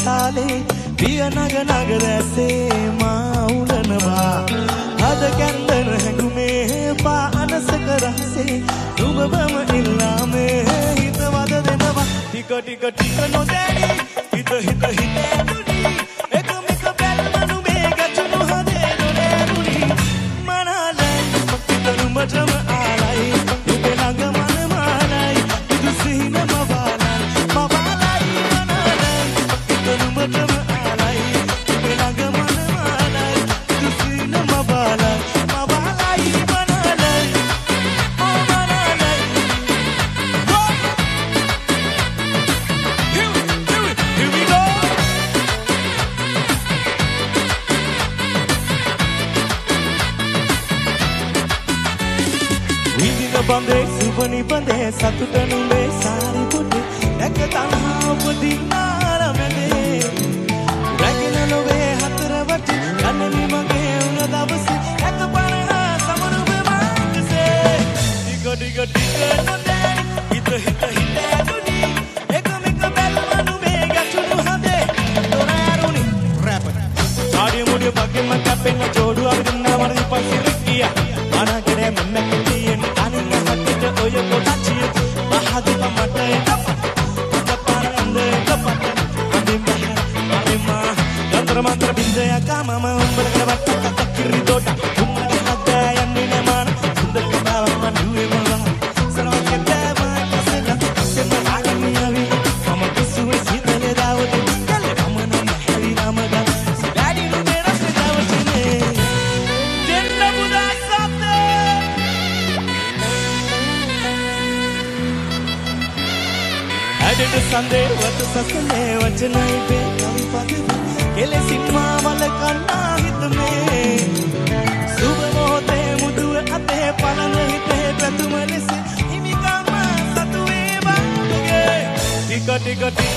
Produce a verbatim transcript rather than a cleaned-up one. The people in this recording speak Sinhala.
තාලේ පිය නග නග දැසේ මා උලනවා අද කැන්දන හැඟුමේ පා අනසක රහසේ නුඹවම ඉල්ලාමේ හිතවද දෙනවා ටික ටික ටික නොදැනි හිත හිත හිත ඇතුනි එකම එක බැල්ම නුඹේ ගැටුණු හදේ නොනෑරුණි මනලයි හිත නුඹටම ආලයි නුඹේ ළඟ මනමාලයි ඉදු සිහින මවාලයි මවාලයි මනලයි හිත නුඹටම ආලයි නුඹේ ළඟ මනමාලයි ඉදු සිහින මවාලයි මවාලයි මනලයි ඕ මනලයි Here we, here we, here we go විඳින බඳේ සුබනි බඳේ සතුට නුඹේ සාරි පොටේ දැක තනහා උපදින්නාර මැදේ රැගෙන ලොවේ හතර වටේ යන්නේ මගේ උන දවසේ දැක පරහා සමරුවේ මාකසේ ටික ටික ටික නොදැනි හිත හිත හිත ඇතුනි එකම එක බැල්ම නුඹේ ගැටුණු හදේ දොරෑරුණි රැපර් ආඩිය මොඩිය පගෙම කැපෙන ජෝඩු අවිදින්නා වරදි පස්සේ කියා අනගනේ මම කියන අනික හටට ඔය කොටචිය මහදි මට එතප තපරන්ද තප අදින් බහ අදිමා යන්ත්‍ර මන්ත්‍ර බින්දය කාමම උඹලකට වට්ටක් කිරි දොඩ උඹලකට යන්නේ නෑමන සුන්දර කතාවක් මන් දුවේ මම සරවකේ බෑ කසෙන කසෙන ආගමියවි මම කිසුවේ සිතලේ දාවද කල්ලේ මම නම් හැවි නමද සඩඩි නුඹේ රස දවසිනේ දෙන්න බුදා සතේ ඇඩට සඳේ වත සසනේ වචනයි බේ කවි පදවි කෙලෙසින් මා වල කන්නා හිතමේ සුබ මොහොතේ මුදුව අතේ පලන හිතේ පැතුම ලෙස හිමිකම සතු වේවා ටික ටික ටික